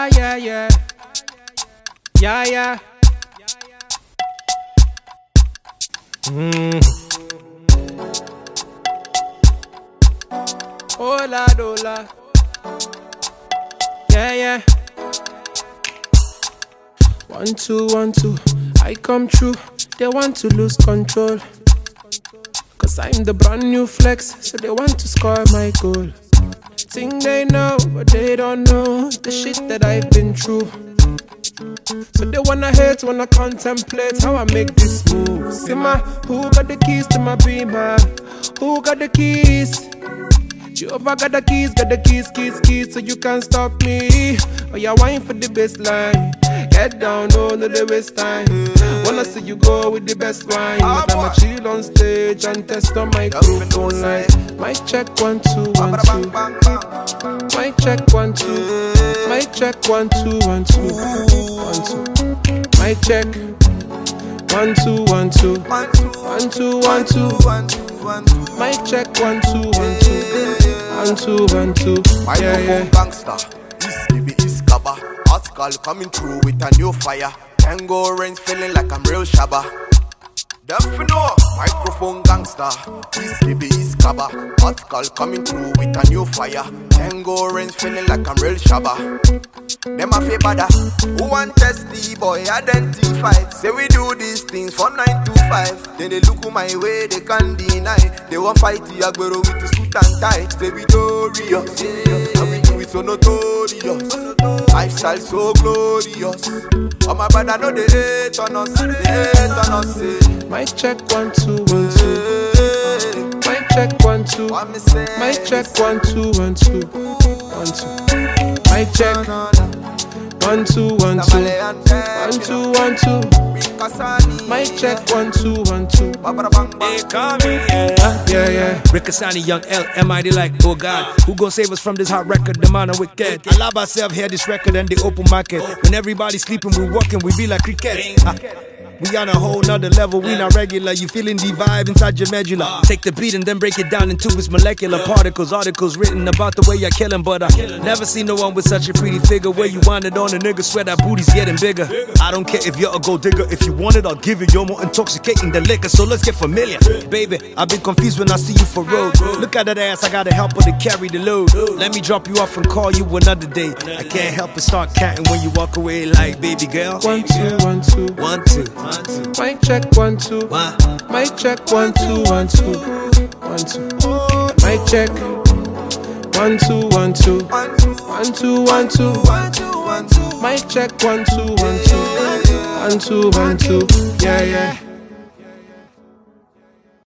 yeah, yeah. Yeah, yeah. Hola, hola. Yeah, yeah. 1, 2, 1, 2. I come true. They want to lose control. Cause I'm the brand new flex, so they want to score my goal. Think they know, but they don't know the shit that I've been through. So they wanna hate, wanna contemplate how I make this move. Simma, who got the keys to my beamer? Who got the keys? Jehovah got the keys, keys, so you can't stop me. Oh, you're wine for the baseline. Get down, no, no, the waste time. Wanna see you go with the best wine. But I'ma chill on stage and test on my microphone line. Mic check 1, 2, 1, 2. Mic check 1, 2. Mic check 1, 2, 1, 2. 1, 2. Mic check 1, 2, 1, 2. 1, 2, 1, 2. Mic check 1, 2, 1, 2. 1, 2, 1, 2. Microphone gangster. This baby is Kaba. Article coming through with a new fire. Tango rains feeling like I'm real Shabba. Definitely, microphone gangster. This baby is Kaba. Article coming through with a new fire. Tango rains feeling like I'm real Shabba. Them a feel bada. Who want test the boy identify? Say we do these things for 9 to 5. Then they look my way, they can't deny. They won't fight the Agbero with the suit and tie. Say we glorious, yeah. And we do it so notorious. Lifestyle so glorious. Oh my brother know they hate on us. They hate on us, say. Mic check 1, 2, 1, 2. Mic check 1, 2. Mic check 1, 2, 1, 2. 1, 2. Mic check 1, 2, 1, 2. 1, 2, 1, 2. Mic check 1, 2, 1, 2. They call me, Yeah, yeah. Rickasani, Young L, MID like, oh God, who gon' save us from this hot record? The man are wicked. I love ourselves, hear this record and the open market. When everybody's sleeping, we walking, we be like cricket. We on a whole nother level, we not regular. You feeling the vibe inside your medulla. Take the beat and then break it down into its molecular particles. Articles written about the way I kill him, but I never seen no one with such a pretty figure. Where you want it on a nigga, swear that booty's getting bigger. I don't care if you're a gold digger. If you want it, I'll give it. You're more intoxicating than liquor, so let's get familiar. Baby, I've been confused when I see you for road. Look at that ass, I gotta help her to carry the load. Let me drop you off and call you another day. I can't help but start counting when you walk away like baby girl. 1, 2, 1, 2. 1, 2. Mic check 1, 2. Mic check 1, 2, 1, 2. 1, 2. Mic check 1, 2, 1, 2. 1, 2, 1, 2. Mic check 1, 2, 1, 2. 1, 2, 1, 2. Yeah, yeah.